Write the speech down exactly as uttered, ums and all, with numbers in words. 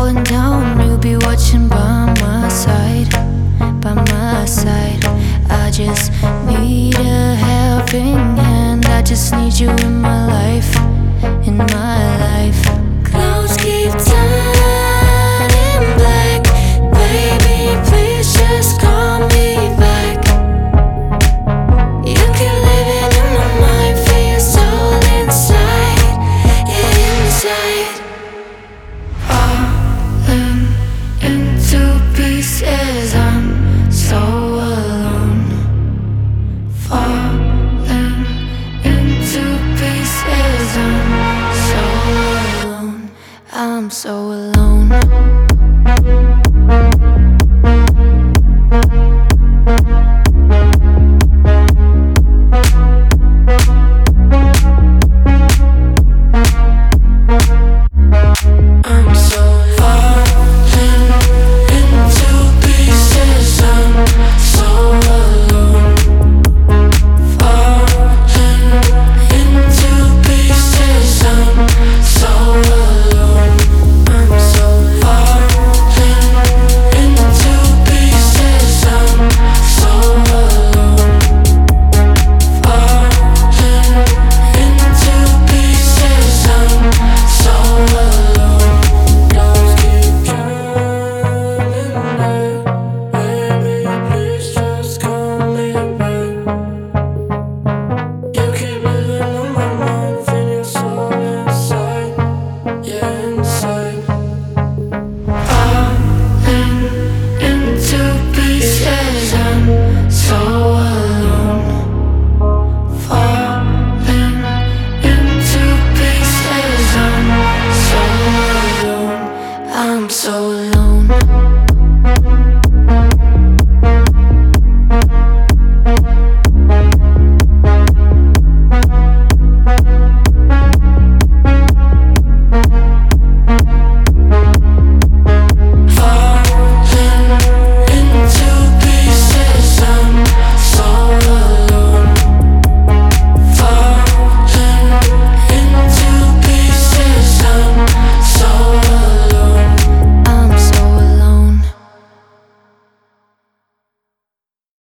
going down, you'll be watching by my side, by my side. I just need a helping hand. I just need you in my life, in my life. Clouds keep turning black. Baby, please just call me back. You keep living in my mind, feel your soul inside, yeah, inside. Falling into pieces, I'm so alone. Falling into pieces, I'm so alone. I'm so alone.